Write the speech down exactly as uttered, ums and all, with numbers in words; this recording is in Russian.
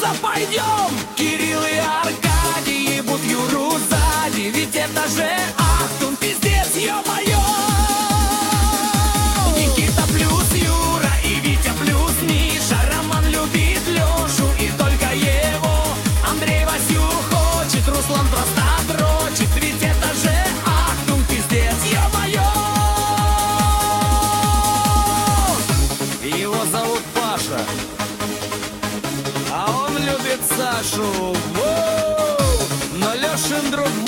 куда пойдем? Кирилл и Аркадий ебут Юру сзади, ведь это же Ахтун, пиздец, ё-моё! Никита плюс Юра и Витя плюс Миша, Роман любит Лёшу и только его, Андрей Васю хочет, Руслан просто дрочит, ведь это же Ахтун, пиздец, ё-моё! Его зовут Паша, а он любит Сашу. Воу! Но Лёшин друг